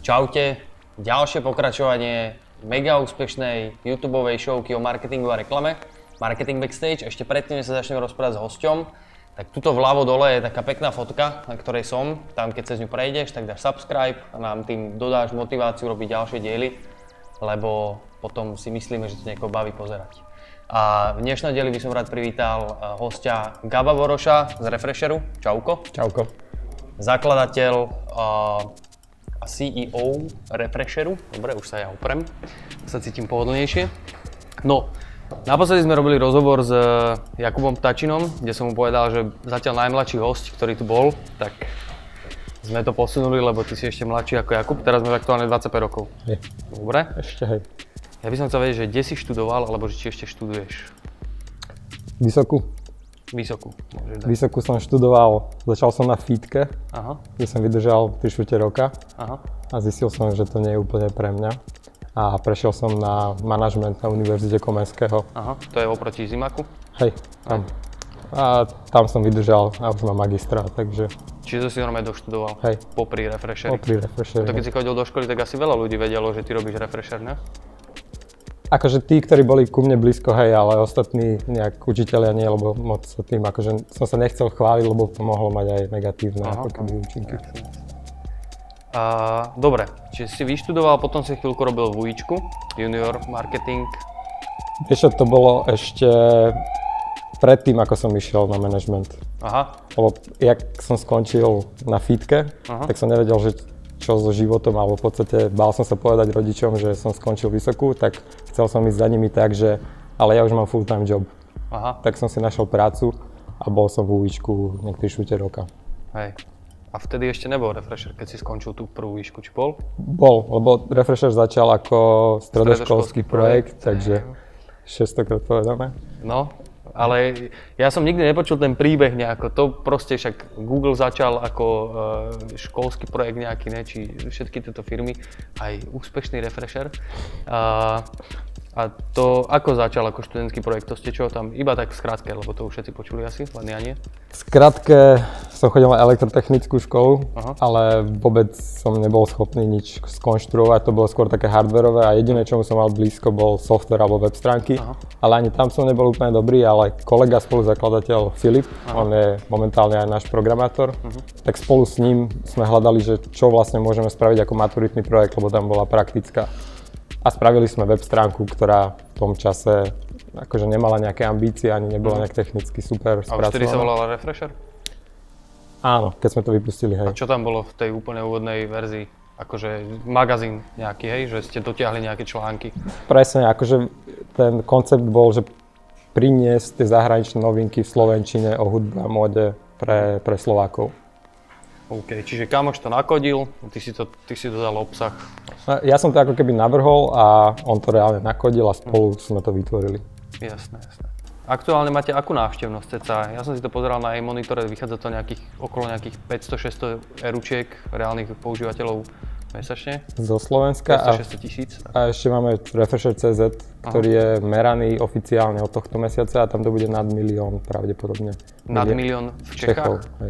Čaute, ďalšie pokračovanie mega úspešnej YouTubeovej showky o marketingu a reklame, Marketing Backstage. Ešte predtým, než sa začneme rozprávať s hosťom, tak tuto vľavo dole je taká pekná fotka, na ktorej som. Tam, keď cez ňu prejdeš, tak dáš subscribe a nám tým dodáš motiváciu robiť ďalšie diely, lebo potom si myslíme, že to niekoho baví pozerať. A v dnešnom dieli by som rád privítal hostia Gaba Voroša z Refresheru. Čauko. Čauko. Zakladateľ a CEO Refresheru. Dobre, už sa ja oprem, sa cítim pohodlnejšie. No, naposledy sme robili rozhovor s Jakubom Ptačinom, kde som mu povedal, že zatiaľ najmladší hosť, ktorý tu bol, tak sme to posunuli, lebo ty si ešte mladší ako Jakub, teraz máš aktuálne 25 rokov. Je. Dobre? Ešte hej. Ja by som chcel vedieť, že kde si študoval, alebo či ešte študuješ? Vysokú som študoval, začal som na FITke, kde som vydržal 3/4 roka. A zistil som, že to nie je úplne pre mňa. A prešiel som na manažment na Univerzite Komenského. To je oproti Zimaku? Hej, tam. A tam som vydržal a už mám magistra, takže... Čiže to si normálne doštudoval? Hej. Popri Refresheri? Popri Refresheri. To keď si chodil do školy, tak asi veľa ľudí vedelo, že ty robíš Refresher, ne? Akože tí, ktorí boli ku mne blízko, hej, ale ostatní nejak učitelia nie, lebo moc sa tým, akože som sa nechcel chváliť, lebo to mohlo mať aj negatívne účinky. Dobre, čiže si vyštudoval, potom si chvíľku robil v UIčku, Junior Marketing. Vieš čo, to bolo ešte predtým, ako som išiel na management. Lebo jak som skončil na FITke, tak som nevedel, že čo so životom, alebo v podstate bál som sa povedať rodičom, že som skončil vysokú, tak chcel som ísť za nimi tak, že ale ja už mám full-time job. Tak som si našiel prácu a bol som v UIčku niektorý 3/4 roka. Hej. A vtedy ešte nebol Refresher, keď si skončil tú prvú výšku, či bol? Bol, lebo Refresher začal ako stredoškolský projekt, takže 600-krát povedané. No, ale ja som nikdy nepočul ten príbeh nejako, to proste však Google začal ako školský projekt nejaký, ne, či všetky tieto firmy, aj úspešný Refresher. A to ako začal ako študentský projekt, to ste čo tam, iba tak v skratke, lebo to už všetci počuli asi, len ja nie? V skratke som chodil na elektrotechnickú školu, ale vôbec som nebol schopný nič skonštruovať, to bolo skôr také hardwareové a jediné, čomu som mal blízko, bol software alebo web stránky, ale ani tam som nebol úplne dobrý, ale kolega, spoluzakladateľ Filip, on je momentálne aj náš programátor, tak spolu s ním sme hľadali, že čo vlastne môžeme spraviť ako maturitný projekt, lebo tam bola praktická. A spravili sme web stránku, ktorá v tom čase akože nemala nejaké ambície, ani nebola nejak technicky super spracovaná. A už vtedy sa volala Refresher? Áno, keď sme to vypustili, hej. A čo tam bolo v tej úplne úvodnej verzii? Akože magazín nejaký, hej? Že ste dotiahli nejaké články? Presne, akože ten koncept bol, že priniesť tie zahraničné novinky v slovenčine o hudbe a móde pre Slovákov. OK, čiže kamoš to nakodil, ty si dodal obsah. Ja som to ako keby navrhol a on to reálne nakodil a spolu sme to vytvorili. Jasné. Aktuálne máte akú návštevnosť cca? Ja som si to pozeral na e-monitore, vychádza to okolo nejakých 500-600 eručiek reálnych používateľov mesačne. Zo Slovenska 500-600 tisíc. A ešte máme Refresher.cz, ktorý je meraný oficiálne od tohto mesiaca a tam to bude nad 1 milión pravdepodobne. Nad 1 milión v Čechách? Hej.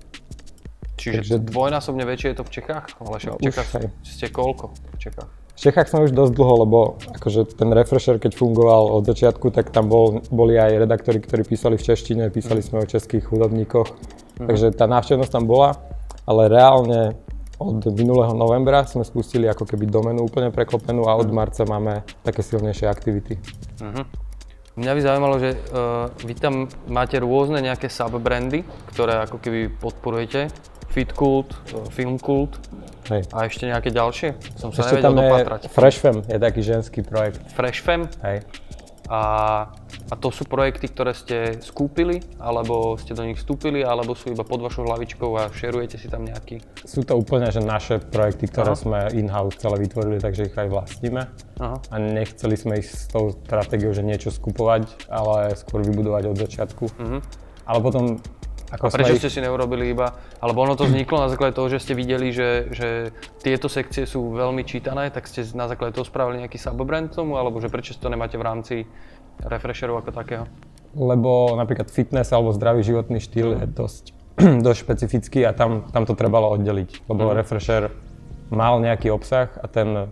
Čiže dvojnásobne väčšie je to v Čechách? Ale však v Čechách ste koľko v Čechách? V Čechách sme už dosť dlho, lebo akože ten Refresher, keď fungoval od začiatku, tak tam boli aj redaktori, ktorí písali v češtine, písali sme o českých hudobníkoch. Takže tá návštevnosť tam bola, ale reálne od minulého novembra sme spustili ako keby doménu úplne preklopenú a od marca máme také silnejšie aktivity. Mňa by zaujímalo, že vy tam máte rôzne nejaké subbrandy, ktoré ako keby podporujete. Fitkult, Filmkult a ešte nejaké ďalšie? Som sa nevedel dopatrať. Freshfem je taký ženský projekt. Freshfem? Hej. A to sú projekty, ktoré ste skúpili, alebo ste do nich vstúpili, alebo sú iba pod vašou hlavičkou a šerujete si tam nejaký? Sú to úplne že naše projekty, ktoré sme in-house celé vytvorili, takže ich aj vlastníme. A nechceli sme ísť s tou stratégiou, že niečo skupovať, ale skôr vybudovať od začiatku. Ale potom A prečo ste si neurobili iba, alebo ono to vzniklo na základe toho, že ste videli, že tieto sekcie sú veľmi čítané, tak ste na základe toho spravili nejaký subbrand tomu, alebo že prečo to nemáte v rámci Refresheru ako takého? Lebo napríklad fitness alebo zdravý životný štýl je dosť špecifický a tam to trebalo oddeliť, lebo Refresher mal nejaký obsah a ten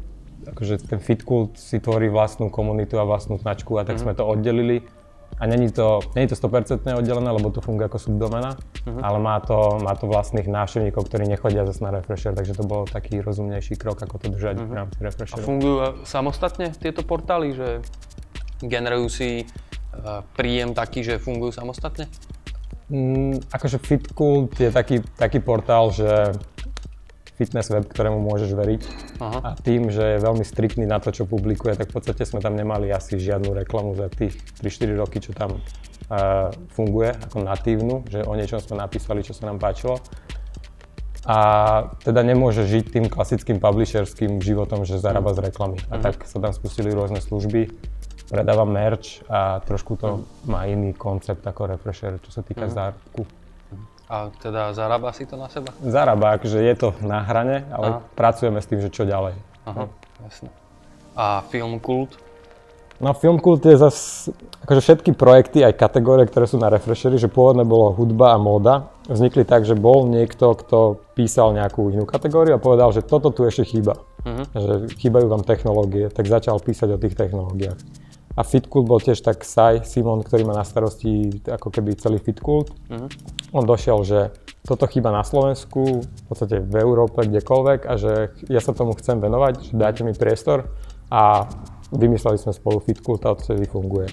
Fitkult si tvorí vlastnú komunitu a vlastnú značku a tak sme to oddelili. A není to 100% oddelené, lebo to funguje ako subdomena, ale má to vlastných návštevníkov, ktorí nechodia zase na Refresher, takže to bol taký rozumnejší krok, ako to držať v rámci Refresheru. A fungujú samostatne tieto portály, že generujú si príjem taký, že fungujú samostatne? Akože Fitkult je taký portál, že fitness web, ktorému môžeš veriť. Aha. A tým, že je veľmi striktný na to, čo publikuje, tak v podstate sme tam nemali asi žiadnu reklamu za tých 3-4 roky, čo tam funguje ako natívnu, že o niečom sme napísali, čo sa nám páčilo. A teda nemôže žiť tým klasickým publisherským životom, že zarába z reklamy. A tak sa tam spustili rôzne služby, predáva merch a trošku to má iný koncept ako Refresher, čo sa týka zárobku. A teda zarába si to na seba? Zarába, akože je to na hrane, ale pracujeme s tým, že čo ďalej. Aha, jasne. A Filmkult? No Filmkult je zase, akože všetky projekty, aj kategórie, ktoré sú na Refresheri, že pôvodne bolo hudba a móda, vznikli tak, že bol niekto, kto písal nejakú inú kategóriu a povedal, že toto tu ešte chýba. Že chýbajú vám technológie, tak začal písať o tých technológiách. A Fitkult bol tiež tak Simon, ktorý má na starosti ako keby celý Fitkult. On došiel, že toto chýba na Slovensku, v podstate v Európe, kdekoľvek a že ja sa tomu chcem venovať, že dajte mi priestor a vymysleli sme spolu Fitkult a odtedy funguje.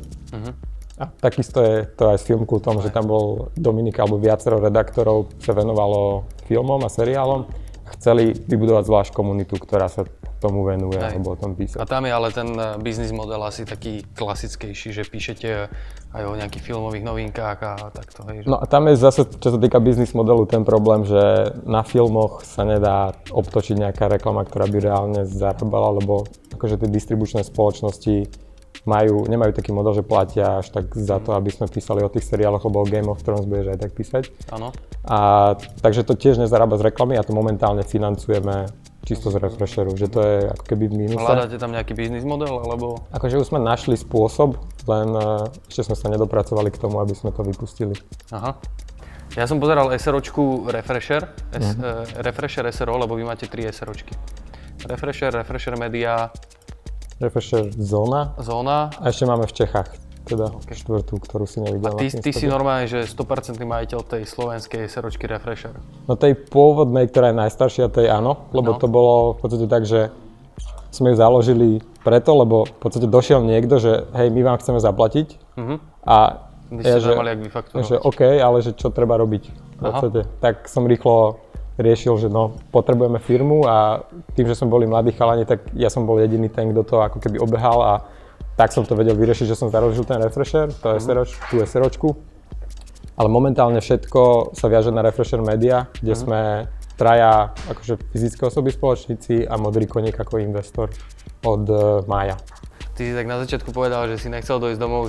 A takisto je to aj s Filmkultom, že tam bol Dominik alebo viacero redaktorov sa venovalo filmom a seriálom. Chceli vybudovať zvlášť komunitu, ktorá sa tomu venuje alebo o tom písať. A tam je ale ten biznis model asi taký klasickejší, že píšete aj o nejakých filmových novinkách a takto. Hej, že... No a tam je zase, čo sa týka biznis modelu, ten problém, že na filmoch sa nedá obtočiť nejaká reklama, ktorá by reálne zarábala, lebo akože tie distribučné spoločnosti nemajú taký model, že platia až tak za to, aby sme písali o tých seriáloch, lebo o Game of Thrones budeš aj tak písať. Áno. A takže to tiež nezarába z reklamy a to momentálne financujeme čisto z Refresheru, že to je ako keby v mínuse. Hľadáte tam nejaký biznis model, alebo? Akože už sme našli spôsob, len ešte sme sa nedopracovali k tomu, aby sme to vypustili. Aha. Ja som pozeral SROčku Refresher, Refresher SRO, lebo vy máte 3 SROčky. Refresher Media, Refresher Zóna a ešte máme v Čechách, teda štvrtú, ktorú si nevidel. A ty si normálne, že 100% majiteľ tej slovenskej SROčky Refresher? No tej pôvodnej, ktorá je najstaršia, tej áno, lebo to bolo v podstate tak, že sme ju založili preto, lebo v podstate došiel niekto, že hej, my vám chceme zaplatiť a ja, že OK, ale že čo treba robiť v podstate. Tak som rýchlo riešil, že no, potrebujeme firmu a tým, že sme boli mladí chalani, tak ja som bol jediný ten, kto to ako keby obehal a tak som to vedel vyriešiť, že som založil ten Refresher, tú SROčku. Ale momentálne všetko sa viaže na Refresher Media, kde sme traja akože fyzické osoby spoločníci a Modrý koník ako investor od mája. Ty si tak na začiatku povedal, že si nechcel dojsť domov,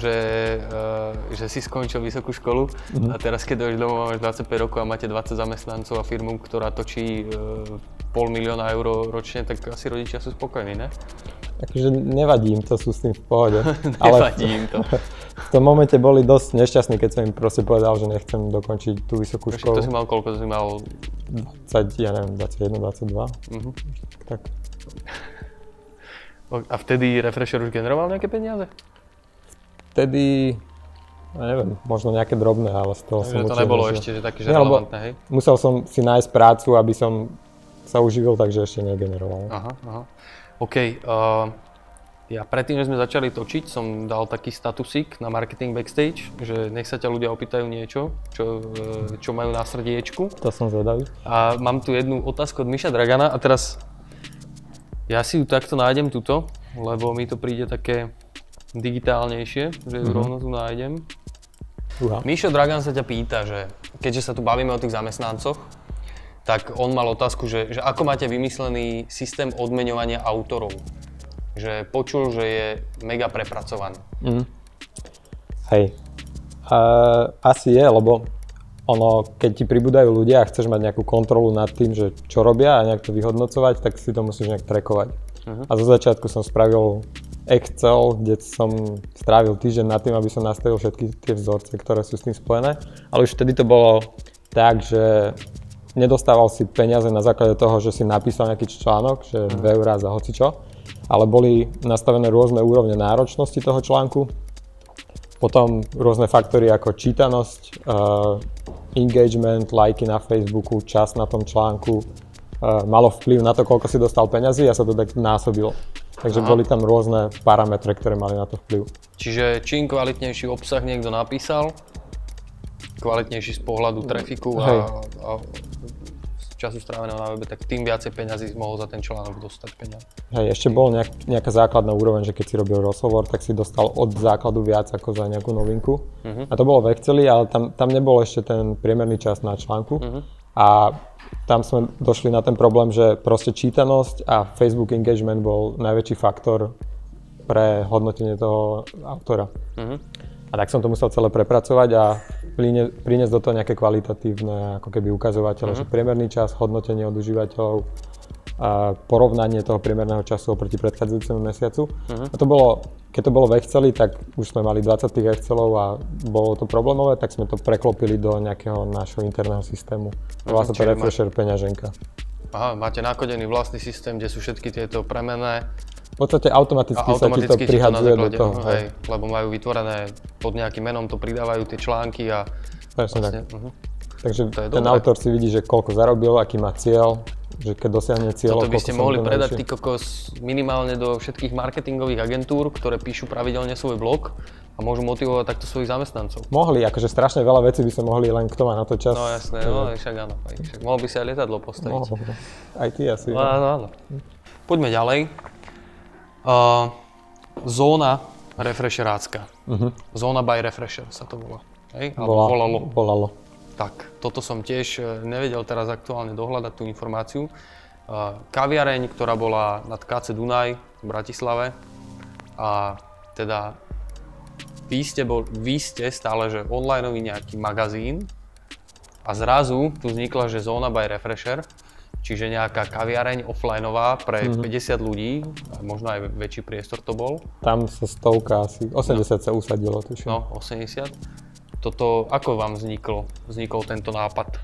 že si skončil vysokú školu a teraz keď dojdeš domov, máš 25 rokov a máte 20 zamestnancov a firmu, ktorá točí 500 000 eur ročne, tak asi rodičia sú spokojní, ne? Takže nevadí im to, sú s tým v pohode. Nevadí im to. V tom momente boli dosť nešťastní, keď som im proste povedal, že nechcem dokončiť tú vysokú školu. To si mal koľko? To si mal... 21, 22. Tak. A vtedy Refresher už generoval nejaké peniaze? Vtedy, neviem, možno nejaké drobné, ale z toho som to nebolo ešte že také, že relevantné, hej? Musel som si nájsť prácu, aby som sa uživil, takže ešte negeneroval. Aha. OK. Ja predtým, že sme začali točiť, som dal taký statusík na Marketing Backstage, že nech sa ťa ľudia opýtajú niečo, čo majú na srdiečku. To som zvedavý. A mám tu jednu otázku od Miša Dragana a teraz ja si ju takto nájdem tuto, lebo mi to príde také digitálnejšie, že ju rovno tu nájdem. Mišo Dragan sa ťa pýta, že keďže sa tu bavíme o tých zamestnancoch, tak on mal otázku, že ako máte vymyslený systém odmeňovania autorov. Že počul, že je mega prepracovaný. Hej. Asi je, lebo keď ti pribúdajú ľudia a chceš mať nejakú kontrolu nad tým, že čo robia a nejak to vyhodnocovať, tak si to musíš nejak trackovať. A zo začiatku som spravil Excel, kde som strávil týždeň nad tým, aby som nastavil všetky tie vzorce, ktoré sú s tým spojené. Ale už vtedy to bolo tak, že nedostával si peniaze na základe toho, že si napísal nejaký článok, že 2 eurá za hocičo, ale boli nastavené rôzne úrovne náročnosti toho článku. Potom rôzne faktory ako čítanosť, engagement, lajky na Facebooku, čas na tom článku, malo vplyv na to, koľko si dostal peňazí a sa to tak násobilo. Takže boli tam rôzne parametre, ktoré mali na to vplyv. Čiže čím kvalitnejší obsah niekto napísal, kvalitnejší z pohľadu trafiku a času stráveného na webe, tak tým viacej peňazí mohol za ten článok dostať peniaze. Hej, ešte bol nejaká základná úroveň, že keď si robil rozhovor, tak si dostal od základu viac ako za nejakú novinku. A to bolo v Exceli, ale tam nebol ešte ten priemerný čas na článku. A tam sme došli na ten problém, že proste čítanosť a Facebook engagement bol najväčší faktor pre hodnotenie toho autora. A tak som to musel celé prepracovať a priniesť do toho nejaké kvalitatívne ako keby ukazovatele, že priemerný čas, hodnotenie od užívateľov, a porovnanie toho priemerného času oproti predchádzajúcemu mesiacu. A to bolo, keď to bolo v Exceli, tak už sme mali 20 tých Excelov a bolo to problémové, tak sme to preklopili do nejakého nášho interného systému. Volá sa to Refresher peňaženka. Aha, máte nakodený vlastný systém, kde sú všetky tieto premenné. V podstate automaticky sa ti to prihadzuje do toho. Hej, lebo majú vytvorené pod nejakým menom, to pridávajú tie články a vlastne, tak. Takže ten autor si vidí, že koľko zarobil, aký má cieľ, že keď dosiahne cieľ. Toto by ste mohli predať ty kokos minimálne do všetkých marketingových agentúr, ktoré píšu pravidelne svoj blog a môžu motivovať takto svojich zamestnancov. Mohli, akože strašne veľa vecí by sme mohli, len kto má na to čas. No jasné, no však áno. Však mohol by si aj lietadlo postaviť. Mohol, aj ty asi. Áno. Poďme ďalej. Zóna refresherácka. Zóna by Refresher sa to volá. Hej? Volalo. Tak, toto som tiež nevedel teraz aktuálne dohľadať tú informáciu. Kaviareň, ktorá bola nad KC Dunaj v Bratislave a teda vy ste stále že onlineový nejaký magazín a zrazu tu vznikla, že Zóna by Refresher, čiže nejaká kaviareň offlineová pre 50 ľudí, možno aj väčší priestor to bol. Tam sa stovka asi, 80 sa usadilo, tuším. No, 80. Toto, ako vám vznikol tento nápad?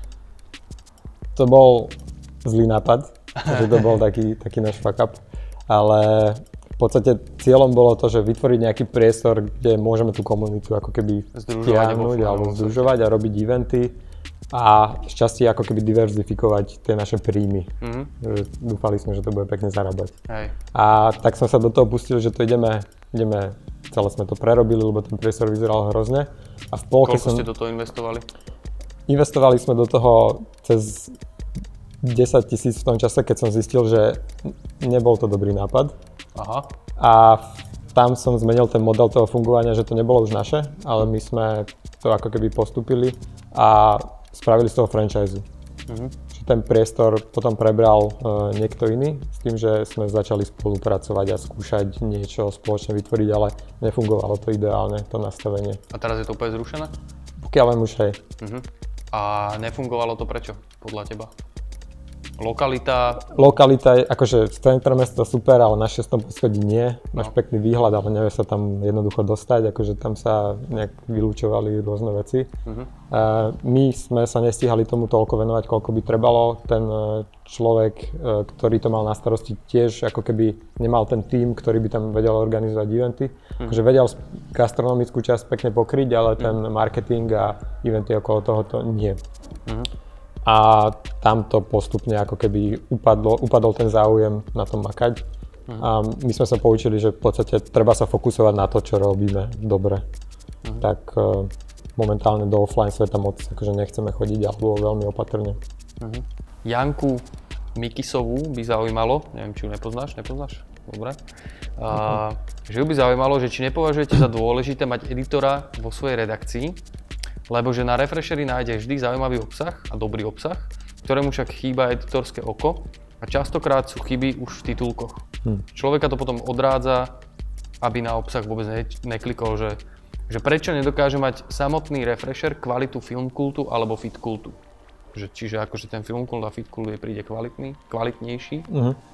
To bol zlý nápad, že to bol taký náš fuck up, ale v podstate cieľom bolo to, že vytvoriť nejaký priestor, kde môžeme tú komunitu ako keby stiahnuť alebo združovať a robiť eventy a šťastie ako keby diverzifikovať tie naše príjmy. Dúfali sme, že to bude pekne zarábať. Hej. A tak sme sa do toho pustili, že to ideme, celé sme to prerobili, lebo ten priestor vyzeral hrozne. A v polke koľko ste do toho investovali? Investovali sme do toho cez 10 000 v tom čase, keď som zistil, že nebol to dobrý nápad. Aha. A tam som zmenil ten model toho fungovania, že to nebolo už naše, ale my sme to ako keby postupili a spravili z toho franchise. Že ten priestor potom prebral niekto iný s tým, že sme začali spolupracovať a skúšať niečo spoločne vytvoriť, ale nefungovalo to ideálne, to nastavenie. A teraz je to úplne zrušené? Pokiaľ viem už hej. A nefungovalo to prečo, podľa teba? Lokalita, akože centrum mesta super, ale na 6. poschodí nie. Máš pekný výhľad, ale nevie sa tam jednoducho dostať, akože tam sa nejak vylúčovali rôzne veci. My sme sa nestíhali tomu toľko venovať, koľko by trebalo. Ten človek, ktorý to mal na starosti, tiež ako keby nemal ten tím, ktorý by tam vedel organizovať eventy. Akože vedel gastronomickú časť pekne pokryť, ale ten marketing a eventy okolo toho to nie. A tamto postupne ako keby upadol ten záujem na tom makať. A my sme sa poučili, že v podstate treba sa fokusovať na to, čo robíme dobre. Tak momentálne do offline sveta moc akože nechceme chodiť alebo veľmi opatrne. Janku Mikisovú by zaujímalo, neviem, či ju nepoznáš? Dobre. Že ju by zaujímalo, že či nepovažujete za dôležité mať editora vo svojej redakcii, lebo že na Refresheri nájde vždy zaujímavý obsah a dobrý obsah, ktorému však chýba editorské oko a častokrát sú chyby už v titulkoch. Človeka to potom odrádza, aby na obsah vôbec neklikol, že prečo nedokáže mať samotný Refresher kvalitu filmkultu alebo fitkultu. Čiže akože ten filmkult a fitkult príde kvalitnejší,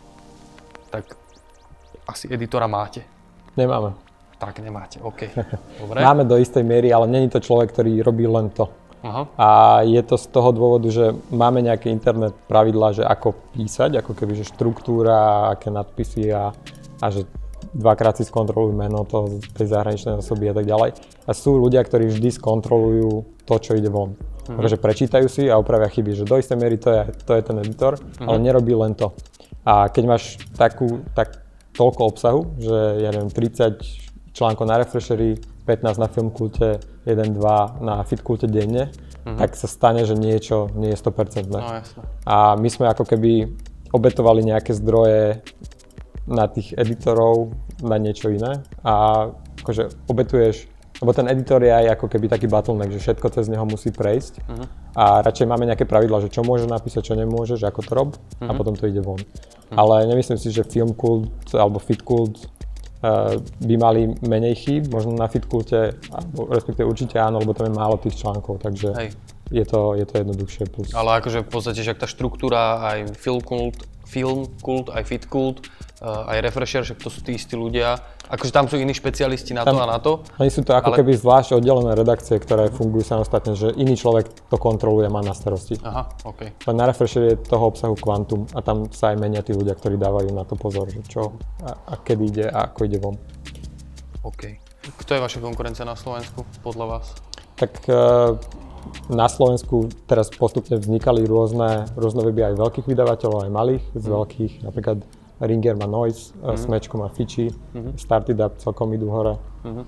tak asi editora máte. Nemáme. Tak nemáte, OK. Dobre. Máme do istej miery, ale není to človek, ktorý robí len to. Aha. A je to z toho dôvodu, že máme nejaké internet pravidlá, že ako písať, ako keby, že štruktúra, aké nadpisy a že dvakrát si skontrolujú meno tej zahraničnej osoby a tak ďalej. A sú ľudia, ktorí vždy skontrolujú to, čo ide von. Takže prečítajú si a opravia chyby, že do istej miery to je ten editor, ale nerobí len to. A keď máš toľko obsahu, že ja neviem, 30 článkov na Refresheri, 15 na Filmkulte, 1-2 na Fitkulte denne, tak sa stane, že niečo nie je 100%. No, jasne. A my sme ako keby obetovali nejaké zdroje na tých editorov, na niečo iné a akože obetuješ, lebo ten editor je aj ako keby taký bottleneck, že všetko cez neho musí prejsť a radšej máme nejaké pravidlá, že čo môžeš napísať, čo nemôžeš, ako to rob a potom to ide von. Ale nemyslím si, že Filmkult alebo Fitkult by mali menej chýb, možno na Fitkulte, respektíve určite áno, lebo tam je málo tých článkov, takže je to jednoduchšie plus. Ale akože v podstate, že tá štruktúra aj Filmkult, aj Fitkult, aj Refresher, že to sú tí istí ľudia. Akože tam sú iní špecialisti na to a na to. Oni sú to ako keby zvlášť oddelené redakcie, ktoré fungujú samostatne, že iný človek to kontroluje, má na starosti. Aha, OK. Len na Refresher je toho obsahu kvantum a tam sa aj menia tí ľudia, ktorí dávajú na to pozor, že čo a kedy ide a ako ide von. OK. Kto je vaša konkurencia na Slovensku, podľa vás? Tak na Slovensku teraz postupne vznikali rôzne weby aj veľkých vydavateľov, aj malých, z veľkých, napríklad Ringer má Noise, Smečko má Fiči, Started Up celkom idú hore.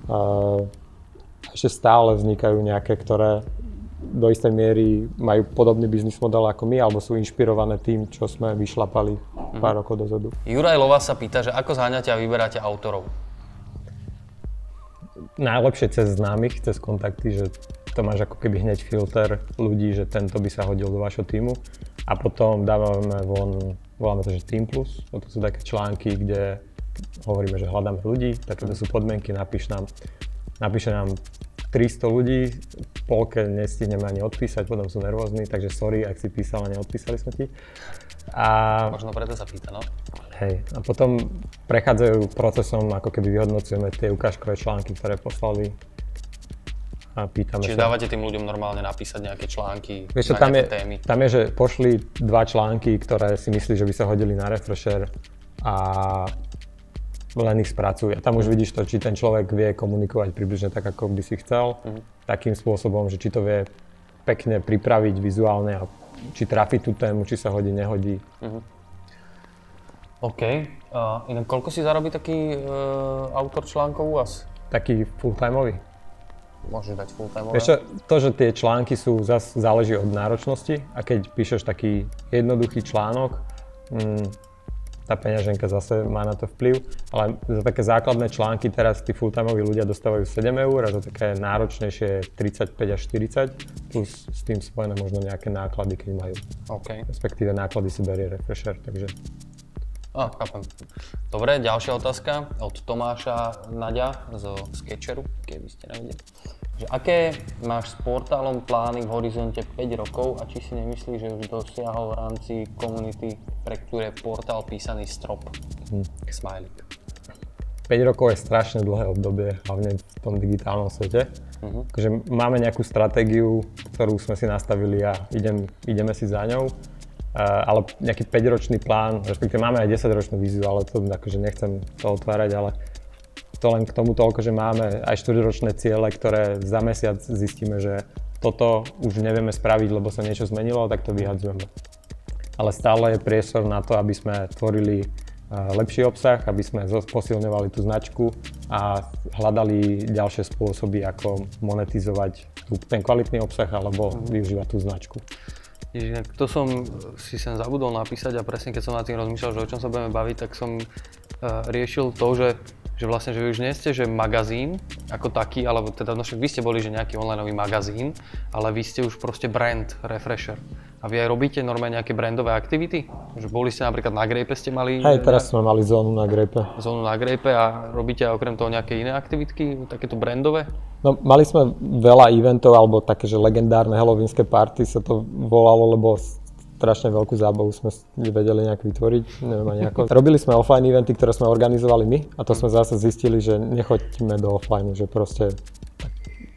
Ešte stále vznikajú nejaké, ktoré do istej miery majú podobný biznis model ako my, alebo sú inšpirované tým, čo sme vyšlapali pár rokov dozadu. Juraj Lova sa pýta, že ako zháňate a vyberáte autorov? Najlepšie cez známych, cez kontakty, že to máš ako keby hneď filter ľudí, že tento by sa hodil do vašho tímu. A potom dávame von, voláme to, že Team Plus. To sú také články, kde hovoríme, že hľadáme ľudí, takéto sú podmienky, napíše nám 300 ľudí, polke nestihneme ani odpísať, potom sú nervózni, takže sorry, ak si písal a neodpísali sme ti. Možno preto sa pýta, no? Hej, a potom prechádzajú procesom, ako keby vyhodnocujeme tie ukážkové články, ktoré poslali. A pýtame Čiže dávate tým ľuďom normálne napísať nejaké články na nejaké témy? Tam je, že pošli 2 články, ktoré si myslíš, že by sa hodili na Refresher a len ich spracuj. A tam už vidíš to, či ten človek vie komunikovať približne tak, ako by si chcel. Takým spôsobom, že či to vie pekne pripraviť vizuálne a či trafi tú tému, či sa hodí, nehodí. OK. Inak koľko si zarobí taký autor článkov u vás? Taký full-timeový? Môžeš dať full-timeové? Vieš čo, to, že tie články sú, zase záleží od náročnosti a keď píšeš taký jednoduchý článok, tá peňaženka zase má na to vplyv, ale za také základné články teraz tí full-timeoví ľudia dostávajú 7 eur a za také náročnejšie 35 až 40, plus s tým spojené možno nejaké náklady, keď majú. OK. Respektíve náklady si berie Refresher, takže... Chápem. Dobre, ďalšia otázka od Tomáša Naďa zo Sketcheru, keby ste nevedeli. Že aké máš s portálom plány v horizonte 5 rokov a či si nemyslíš, že už dosiahol v rámci komunity, pre ktoré portál písaný strop? Smiley. 5 rokov je strašne dlhé obdobie, hlavne v tom digitálnom svete. Takže máme nejakú stratégiu, ktorú sme si nastavili a ideme si za ňou. Ale nejaký 5-ročný plán, respektíve máme aj 10-ročnú víziu, ale to akože nechcem to otvárať, ale to len k tomu toľko, že máme aj 4-ročné ciele, ktoré za mesiac zistíme, že toto už nevieme spraviť, lebo sa niečo zmenilo, tak to vyhadzujeme. Ale stále je priestor na to, aby sme tvorili lepší obsah, aby sme posilňovali tú značku a hľadali ďalšie spôsoby, ako monetizovať ten kvalitný obsah alebo využívať tú značku. Inak to som si sem zabudol napísať a presne keď som nad tým rozmýšľal, že o čom sa budeme baviť, tak som riešil to, že vlastne, že vy už nie ste, že magazín ako taký, alebo teda no však vy ste boli, že nejaký onlineový magazín, ale vy ste už proste brand Refresher. A vy aj robíte normálne nejaké brandové aktivity? Že boli ste napríklad na Grape, ste mali... Aj teraz sme mali zónu na Grape. Zónu na Grape a robíte aj okrem toho nejaké iné aktivitky, takéto brandové? No, mali sme veľa eventov, alebo také, že legendárne halloweenské party sa to volalo, lebo strašne veľkú zábavu sme vedeli nejak vytvoriť, neviem ani ako. Robili sme offline eventy, ktoré sme organizovali my a to sme zase zistili, že nechoďme do offline, že proste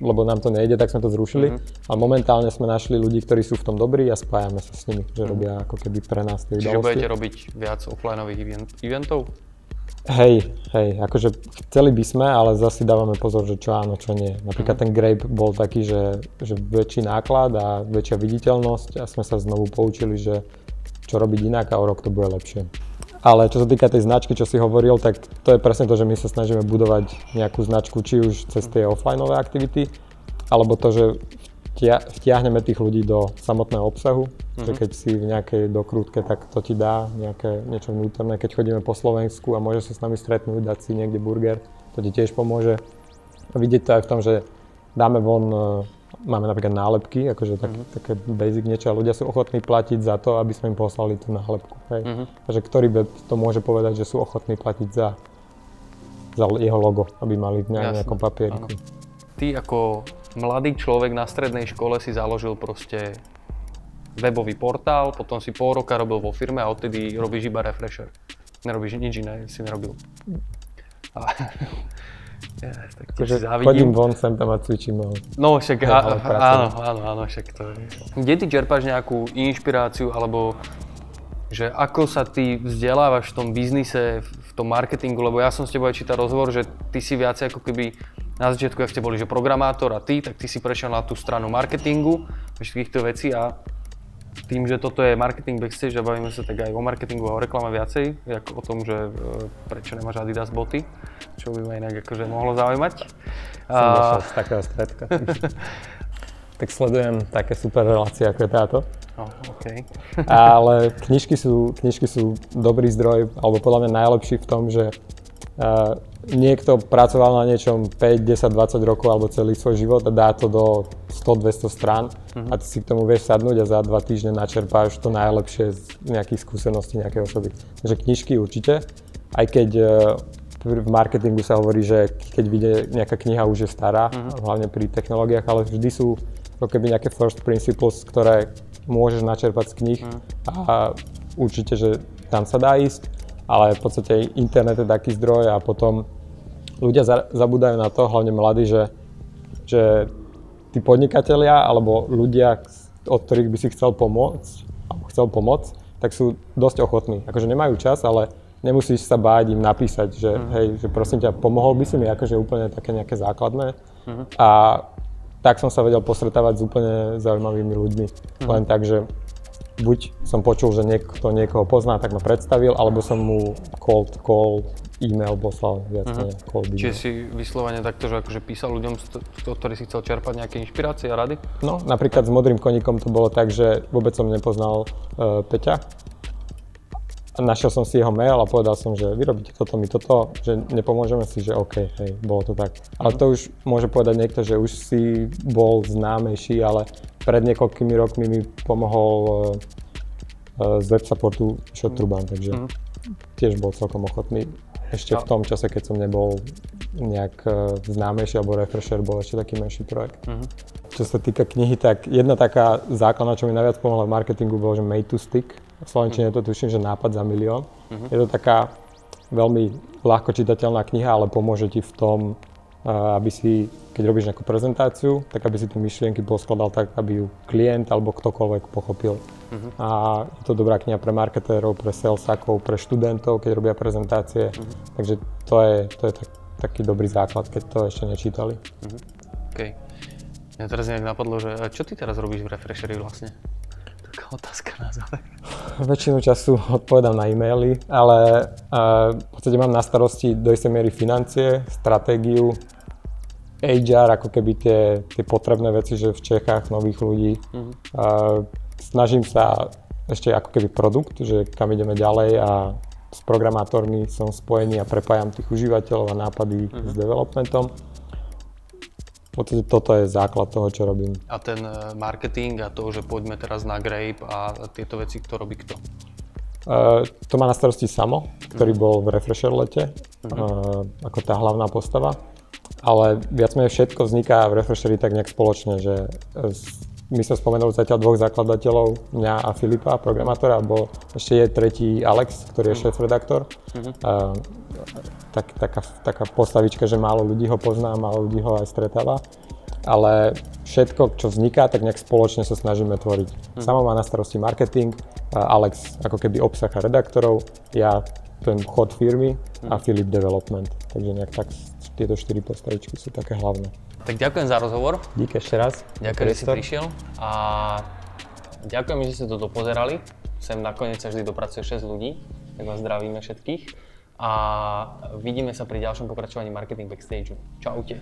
lebo nám to nejde, tak sme to zrušili. A momentálne sme našli ľudí, ktorí sú v tom dobrí a spájame sa s nimi, že robia ako keby pre nás tie udalosti. Čiže budete robiť viac offlineových eventov? Hej, akože chceli by sme, ale zase dávame pozor, že čo áno, čo nie. Napríklad ten Grape bol taký, že väčší náklad a väčšia viditeľnosť a sme sa znovu poučili, že čo robiť inak a o rok to bude lepšie. Ale čo sa týka tej značky, čo si hovoril, tak to je presne to, že my sa snažíme budovať nejakú značku, či už cez tie offlineové aktivity, alebo to, že vtiahneme tých ľudí do samotného obsahu, že keď si v nejakej dokrútke, tak to ti dá niečo vnútorné. Keď chodíme po Slovensku a môže sa s nami stretnúť, dať si niekde burger, to ti tiež pomôže. A vidieť to aj v tom, že dáme von, máme napríklad nálepky, akože také basic niečo a ľudia sú ochotní platiť za to, aby sme im poslali tú nálepku. Takže ktorý web to môže povedať, že sú ochotní platiť za jeho logo, aby mali v nejakom papieriku. Ty ako mladý človek na strednej škole si založil proste webový portál, potom si pol roka robil vo firme a odtedy robíš iba refresher. Nerobíš nič iné, si nerobil. Tak ti chodím von sem tam a cvičím. No však áno, však to je. Kde ty čerpáš nejakú inšpiráciu, alebo že ako sa ty vzdelávaš v tom biznise, v tom marketingu, lebo ja som s tebou aj čítal rozhovor, že ty si viacej ako keby na začiatku, ak ste boli, že programátor a tak ty si prešiel na tú stranu marketingu, všetkýchto vecí a tým, že toto je marketing backstage a bavíme sa tak aj o marketingu a o reklame viacej, ako o tom, že prečo nemáš Adidas boty, čo by ma inak akože mohlo zaujímať. Som došiel z takého stredka. Tak sledujem také super relácie, ako je táto. Okay. Ale knižky sú dobrý zdroj, alebo podľa mňa najlepší v tom, že niekto pracoval na niečom 5, 10, 20 rokov alebo celý svoj život a dá to do 100-200 strán a ty si k tomu vieš sadnúť a za 2 týždne načerpáš to najlepšie z nejakých skúseností nejakej osoby. Takže knižky určite, aj keď v marketingu sa hovorí, že keď vyjde nejaká kniha už je stará, hlavne pri technológiách, ale vždy sú ako keby nejaké first principles, ktoré môžeš načerpať z kníh a určite, že tam sa dá ísť. Ale v podstate internet je taký zdroj a potom ľudia zabúdajú na to, hlavne mladí, že tí podnikatelia alebo ľudia, od ktorých by si chcel pomôcť, tak sú dosť ochotní. Akože nemajú čas, ale nemusíš sa báť im napísať, že hej, že prosím ťa, pomohol by si mi, akože úplne také nejaké základné. A tak som sa vedel postretávať s úplne zaujímavými ľuďmi. Len tak, že buď som počul, že niekto niekoho pozná, tak ma predstavil, alebo som mu cold call, e-mail poslal viac cold email. Čiže si vyslovene takto, že akože písal ľuďom, ktorí si chcel čerpať nejaké inšpirácie a rady? No, napríklad s Modrým koníkom to bolo tak, že vôbec som nepoznal Peťa. Našiel som si jeho mail a povedal som, že vyrobíte toto, že nepomôžeme si, že OK, hej, bolo to tak. Ale to už môže povedať niekto, že už si bol známejší, ale pred niekoľkými rokmi mi pomohol z web supportu Truban, takže tiež bol celkom ochotný. Ešte v tom čase, keď som nebol nejak známejší, alebo Refresher bol ešte taký menší projekt. Čo sa týka knihy, tak jedna taká základná, čo mi najviac pomohla v marketingu, bolo, že Made to Stick. V slovenčine to tuším, že nápad za milión. Je to taká veľmi ľahko čitateľná kniha, ale pomôže ti v tom, aby si, keď robíš nejakú prezentáciu, tak aby si tie myšlienky poskladal tak, aby ju klient alebo ktokoľvek pochopil. A je to dobrá kniha pre marketérov, pre salesákov, pre študentov, keď robia prezentácie. Takže to je taký dobrý základ, keď to ešte nečítali. OK. Mňa teraz nejak napadlo, že čo ty teraz robíš v Refresheri vlastne? Taká otázka na záver. Väčšinu času odpovedám na e-maily, ale v podstate mám na starosti do istej miery financie, stratégiu, HR, ako keby tie potrebné veci, že v Čechách nových ľudí. Snažím sa ešte ako keby produkt, že kam ideme ďalej a s programátormi som spojený a prepájam tých užívateľov a nápady s developmentom. V podstate toto je základ toho, čo robím. A ten marketing a to, že poďme teraz na Grape a tieto veci, kto robí kto? To má na starosti Samo, ktorý bol v Refresher lete, ako tá hlavná postava. Ale viac menej všetko vzniká v Refresheri tak nejak spoločne, že my sme spomenuli zatiaľ dvoch zakladateľov, mňa a Filipa, programátora, a ešte je tretí Alex, ktorý je šéf-redaktor. Taká postavička, že málo ľudí ho pozná, málo ľudí ho aj stretáva. ale všetko, čo vzniká, tak nejak spoločne sa snažíme tvoriť. Sama má na starosti marketing, Alex ako keby obsah a redaktorov, ja ten chod firmy a Filip development. Takže nejak tak tieto 4 postavičky sú také hlavné. Tak ďakujem za rozhovor. Díky ešte raz. Ďakujem, že si prišiel a ďakujem, že ste to dopozerali. Sem nakoniec sa vždy dopracuje 6 ľudí, tak vás zdravíme všetkých a vidíme sa pri ďalšom pokračovaní Marketing Backstage. Čaute.